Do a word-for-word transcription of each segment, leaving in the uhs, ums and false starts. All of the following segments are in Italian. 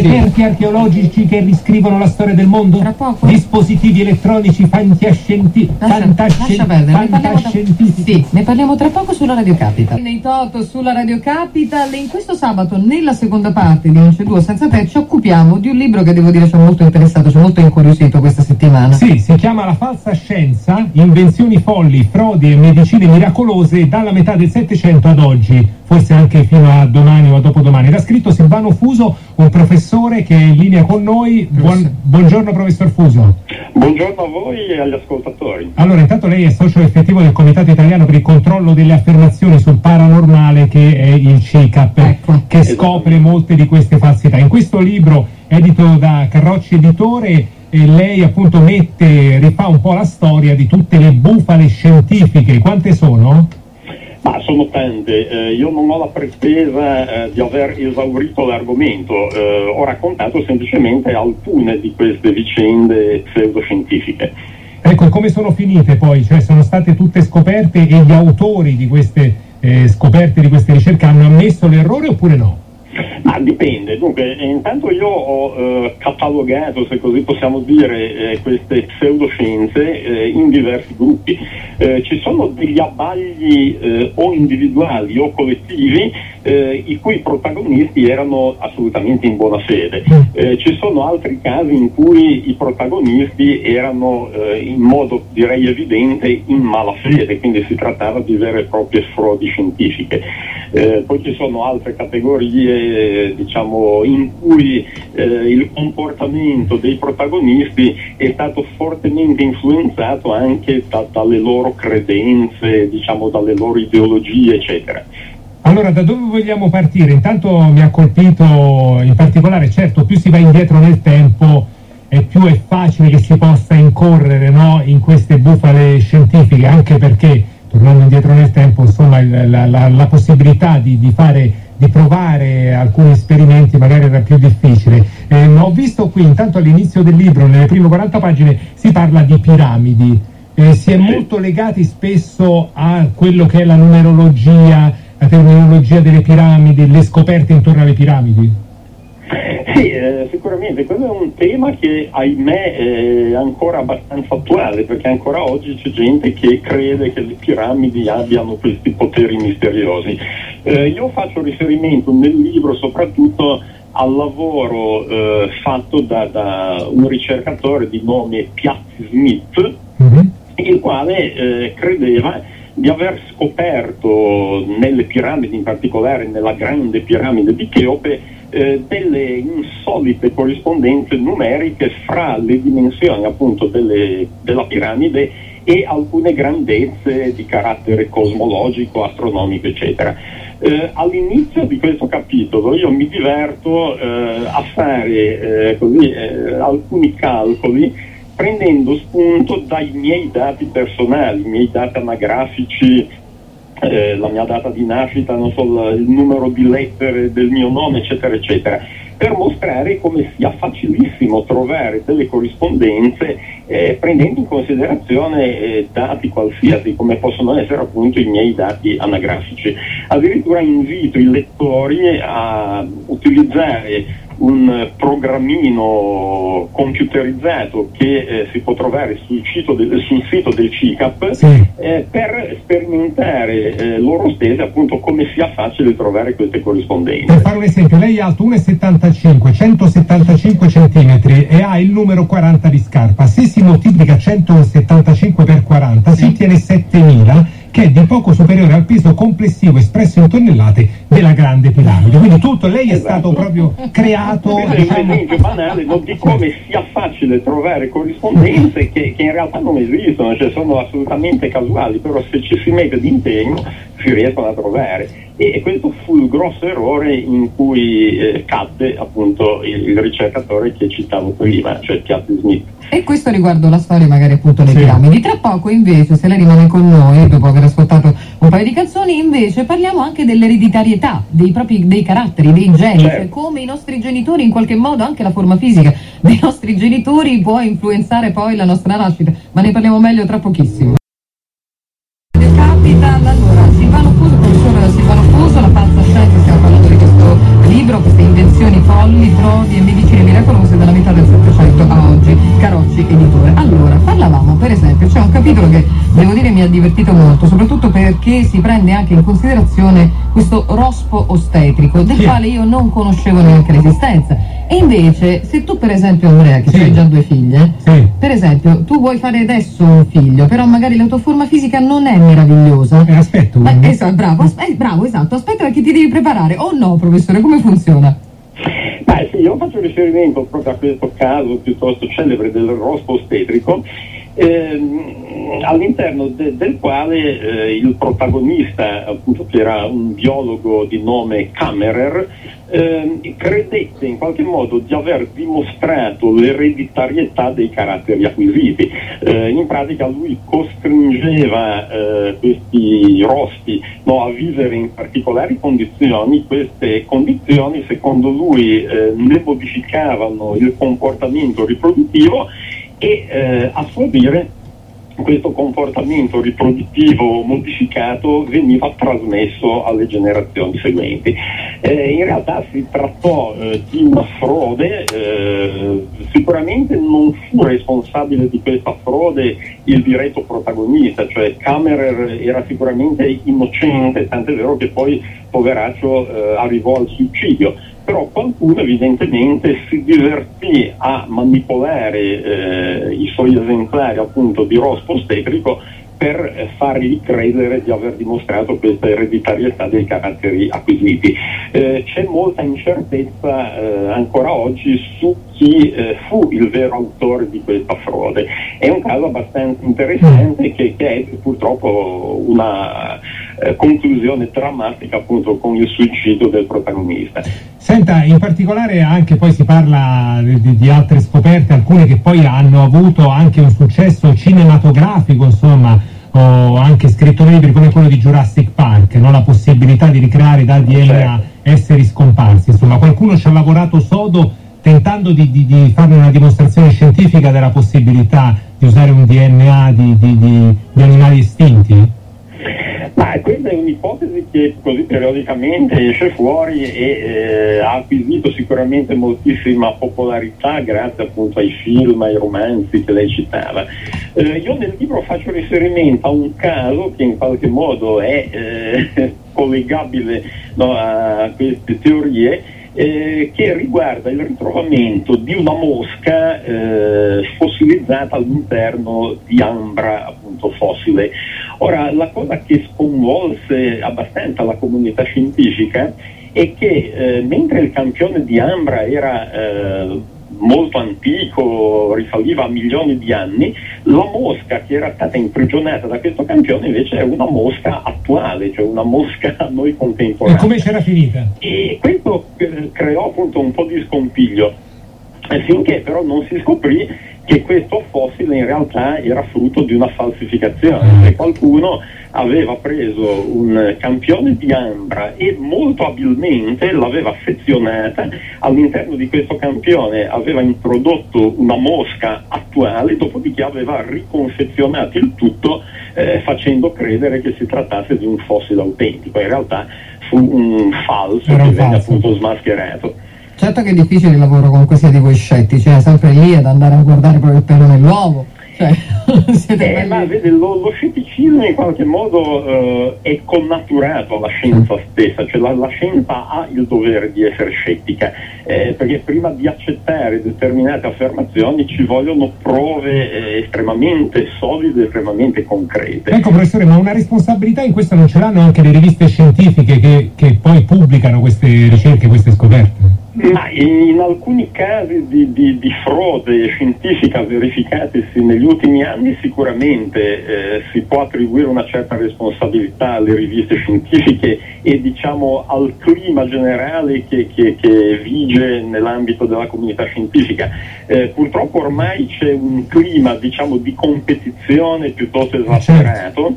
reperti archeologici che riscrivono la storia del mondo? Tra poco? Dispositivi elettronici fantascienti- Lascia, fantascienti- lascia perdere, ne parliamo, tra, fantascientifici. sì, ne parliamo tra poco sulla Radio Capital. Nei Toto sulla Radio Capital, in questo sabato, nella seconda parte di Non c'è duo senza te, ci occupiamo di un libro che devo dire ci ha molto interessato, ci ha molto incuriosito questa settimana. Sì, si chiama La falsa scienza, invenzioni folli, frodi e medicine miracolose dalla metà del Settecento ad oggi, forse anche fino a domani o a dopodomani. L'ha scritto Silvano Fuso, un professore che è in linea con noi. Buon, buongiorno professor Fuso. Buongiorno a voi e agli ascoltatori. Allora, intanto lei è socio effettivo del Comitato Italiano per il controllo delle affermazioni sul paranormale, che è il C I C A P, ecco, che scopre molte di queste falsità. In questo libro, edito da Carrocci Editore, e lei appunto mette, rifà un po' la storia di tutte le bufale scientifiche. Quante sono? Ma sono tante, eh, io non ho la pretesa eh, di aver esaurito l'argomento, eh, ho raccontato semplicemente alcune di queste vicende pseudoscientifiche. Ecco, come sono finite poi? Cioè sono state tutte scoperte e gli autori di queste eh, scoperte, di queste ricerche, hanno ammesso l'errore oppure no? Ma dipende, dunque intanto io ho eh, catalogato, se così possiamo dire, eh, queste pseudoscienze eh, in diversi gruppi. Eh, ci sono degli abbagli eh, o individuali o collettivi eh, i cui protagonisti erano assolutamente in buona fede. Eh, ci sono altri casi in cui i protagonisti erano eh, in modo direi evidente in malafede, quindi si trattava di vere e proprie frodi scientifiche. Eh, poi ci sono altre categorie, diciamo, in cui eh, il comportamento dei protagonisti è stato fortemente influenzato anche da, dalle loro credenze, diciamo, dalle loro ideologie, eccetera. Allora, da dove vogliamo partire? Intanto mi ha colpito in particolare, certo, più si va indietro nel tempo e più è facile che si possa incorrere, no, in queste bufale scientifiche, anche perché, tornando indietro nel tempo, insomma, il, la, la, la possibilità di, di fare, di provare alcuni esperimenti magari era più difficile. Eh, ho visto qui, intanto all'inizio del libro, nelle prime quaranta pagine, si parla di piramidi. Eh, si è molto legati spesso a quello che è la numerologia, la terminologia delle piramidi, le scoperte intorno alle piramidi. Sì, eh, sicuramente quello è un tema che ahimè è ancora abbastanza attuale, perché ancora oggi c'è gente che crede che le piramidi abbiano questi poteri misteriosi. Eh, io faccio riferimento nel libro soprattutto al lavoro eh, fatto da, da un ricercatore di nome Piazzi Smith, mm-hmm. il quale eh, credeva di aver scoperto nelle piramidi, in particolare nella grande piramide di Cheope, eh, delle insolite corrispondenze numeriche fra le dimensioni appunto delle, della piramide e alcune grandezze di carattere cosmologico, astronomico, eccetera. Eh, all'inizio di questo capitolo io mi diverto eh, a fare eh, così eh, alcuni calcoli prendendo spunto dai miei dati personali, i miei dati anagrafici, eh, la mia data di nascita, non so, il numero di lettere del mio nome, eccetera, eccetera, per mostrare come sia facilissimo trovare delle corrispondenze eh, prendendo in considerazione eh, dati qualsiasi, come possono essere appunto i miei dati anagrafici. Addirittura invito i lettori a utilizzare un programmino computerizzato che eh, si può trovare sul sito del, sul sito del C I C A P, sì. eh, per sperimentare eh, loro stessi appunto come sia facile trovare queste corrispondenze. Per fare un esempio, lei è alto uno virgola settantacinque, centosettantacinque centimetri e ha il numero quaranta di scarpa. Se si moltiplica centosettantacinque per quaranta si ottiene settemila, che è di poco superiore al peso complessivo espresso in tonnellate della grande piramide. Quindi tutto, lei è esatto. stato proprio creato... Questo è un esempio banale no, di come sia facile trovare corrispondenze che, che in realtà non esistono, cioè sono assolutamente casuali, però se ci si mette d'impegno si riescono a trovare. E questo fu il grosso errore in cui eh, cadde appunto il, il ricercatore che citavo prima, cioè Piazzi Smith. E questo riguardo la storia magari appunto delle sì. piramidi. Tra poco invece, se lei rimane con noi, dopo aver ascoltato un paio di canzoni, invece parliamo anche dell'ereditarietà, dei propri dei caratteri, dei geni, certo. cioè come i nostri genitori, in qualche modo anche la forma fisica dei nostri genitori può influenzare poi la nostra nascita, ma ne parliamo meglio tra pochissimo. Capital, allora, Silvano Fuso, professore Silvano Fuso, La falsa scienza, stiamo parlando di questo libro, queste invenzioni folli, frodi Ricordi e medicine miracolose dalla metà del Settecento a oggi, Carocci editore. Allora, parlavamo, per esempio, c'è un capitolo che devo dire mi ha divertito molto, soprattutto perché si prende anche in considerazione questo rospo ostetrico, del sì. quale io non conoscevo neanche l'esistenza. E invece, se tu per esempio, Andrea, che sì. hai già due figlie, sì. per esempio, tu vuoi fare adesso un figlio, però magari la tua forma fisica non è meravigliosa. Eh, aspetto. Ma, esatto, bravo, eh, bravo, esatto, aspetta perché ti devi preparare. O no, professore, come funziona? Beh sì, io faccio riferimento proprio a questo caso piuttosto celebre del rospo ostetrico, ehm, all'interno de- del quale eh, il protagonista, appunto, che era un biologo di nome Kammerer, ehm, credette in qualche modo di aver dimostrato l'ereditarietà dei caratteri acquisiti. Eh, in pratica lui costringeva eh, questi rospi no, a vivere in particolari condizioni. Queste condizioni secondo lui eh, ne modificavano il comportamento riproduttivo e eh, a suo dire questo comportamento riproduttivo modificato veniva trasmesso alle generazioni seguenti. Eh, in realtà si trattò eh, di una frode, eh, sicuramente non fu responsabile di questa frode il diretto protagonista, cioè Kammerer era sicuramente innocente, tant'è vero che poi poveraccio eh, arrivò al suicidio. Però qualcuno evidentemente si divertì a manipolare eh, i suoi esemplari appunto di rospo ostetrico per eh, fargli credere di aver dimostrato questa ereditarietà dei caratteri acquisiti. Eh, c'è molta incertezza eh, ancora oggi su chi eh, fu il vero autore di questa frode. È un caso abbastanza interessante che, che è purtroppo una eh, conclusione drammatica appunto con il suicidio del protagonista. Senta, in particolare anche poi si parla di, di altre scoperte, alcune che poi hanno avuto anche un successo cinematografico, insomma, ho anche scritto libri come quello di Jurassic Park, no? La possibilità di ricreare da D N A esseri scomparsi, insomma qualcuno ci ha lavorato sodo tentando di, di, di fare una dimostrazione scientifica della possibilità di usare un D N A di, di, di, di animali estinti? Ma questa è un'ipotesi che così periodicamente esce fuori e eh, ha acquisito sicuramente moltissima popolarità grazie appunto ai film, ai romanzi che lei citava. Eh, io nel libro faccio riferimento a un caso che in qualche modo è eh, collegabile no, a queste teorie, Eh, che riguarda il ritrovamento di una mosca eh, fossilizzata all'interno di ambra appunto fossile. Ora, la cosa che sconvolse abbastanza la comunità scientifica è che eh, mentre il campione di ambra era eh, molto antico, risaliva a milioni di anni, la mosca che era stata imprigionata da questo campione invece è una mosca attuale, cioè una mosca a noi contemporanea. E come c'era finita? E questo creò appunto un po' di scompiglio, finché però non si scoprì che questo fossile in realtà era frutto di una falsificazione, cioè qualcuno aveva preso un campione di ambra e molto abilmente l'aveva affezionata all'interno di questo campione, aveva introdotto una mosca attuale, dopodiché aveva riconfezionato il tutto eh, facendo credere che si trattasse di un fossile autentico. In realtà fu un falso era che un venne falso. appunto smascherato. Certo che è difficile il lavoro con questi di voi scettici, è sempre lì ad andare a guardare proprio il pelo nell'uovo. Cioè, siete eh, ma vede, lo, lo scetticismo in qualche modo eh, è connaturato alla scienza stessa, cioè la, la scienza ha il dovere di essere scettica, eh, perché prima di accettare determinate affermazioni ci vogliono prove eh, estremamente solide, estremamente concrete. Ecco professore, ma una responsabilità in questo non ce l'hanno anche le riviste scientifiche che, che poi pubblicano queste ricerche, queste scoperte? Ma in alcuni casi di, di, di frode scientifica verificatisi negli ultimi anni sicuramente eh, si può attribuire una certa responsabilità alle riviste scientifiche e diciamo al clima generale che, che, che vige nell'ambito della comunità scientifica. Eh, purtroppo ormai c'è un clima diciamo di competizione piuttosto esasperato.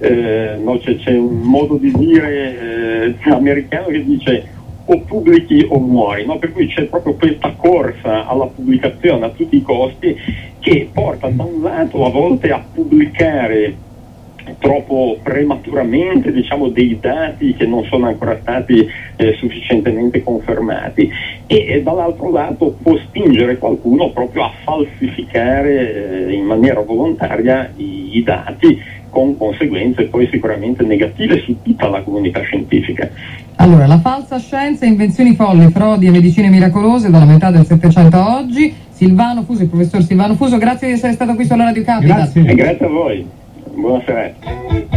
Eh, no, c'è, c'è un modo di dire eh, americano che dice o pubblichi o muori, no? Per cui c'è proprio questa corsa alla pubblicazione a tutti i costi che porta da un lato a volte a pubblicare troppo prematuramente, diciamo, dei dati che non sono ancora stati eh, sufficientemente confermati, e, e dall'altro lato può spingere qualcuno proprio a falsificare eh, in maniera volontaria i, i dati, con conseguenze poi sicuramente negative su tutta la comunità scientifica. Allora, la falsa scienza, invenzioni folli, frodi e medicine miracolose dalla metà del Settecento a oggi. Silvano Fuso, il professor Silvano Fuso, grazie di essere stato qui sulla Radio Capital. Grazie. E grazie a voi, buona serata.